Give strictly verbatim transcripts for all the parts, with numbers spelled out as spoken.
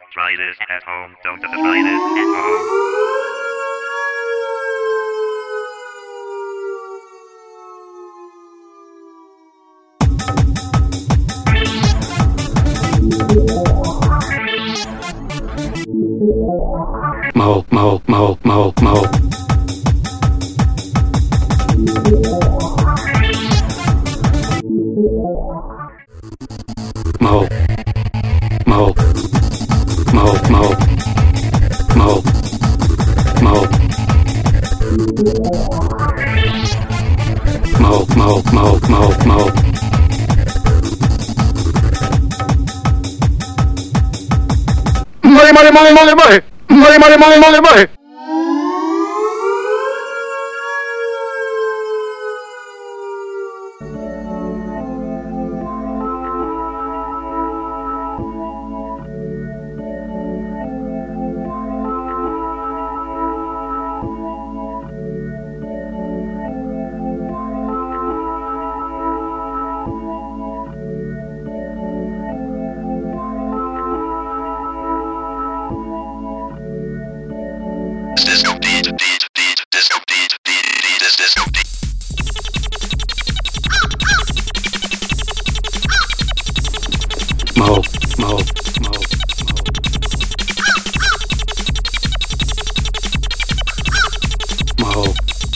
try this at home. Don't try this at home. Mo, mo, mo, mo, mo. Mo, mo, mo, mo, mo, mo. Mo, mo, mo, mo, mo. Mole, mole, mole, mole, mole. Mole, mole, mole, mole, mole. Disco beat, beat, beat, disco beat, beat, beat, is disco beat. Mo, mo, mo, mo, mo.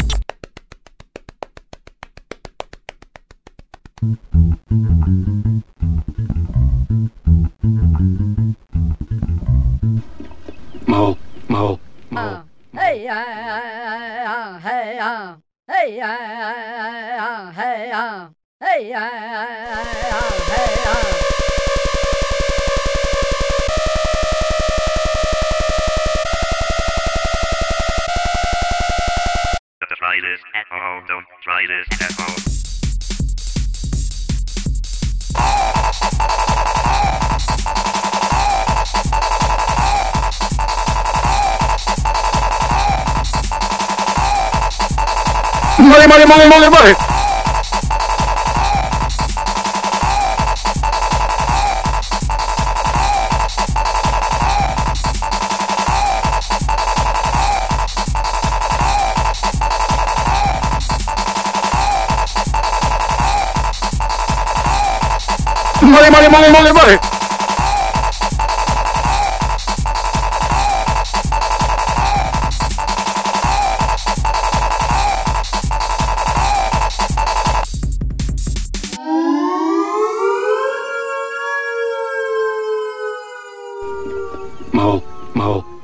Mo, mo, mo. Hey ya, hey ya, hey ya, hey ya, hey ya, hey ya. Try this at home. Don't try this at home. Mole, mole, mole, mole, mole. Mole, mole, mole, mole, mole. Mo, mo.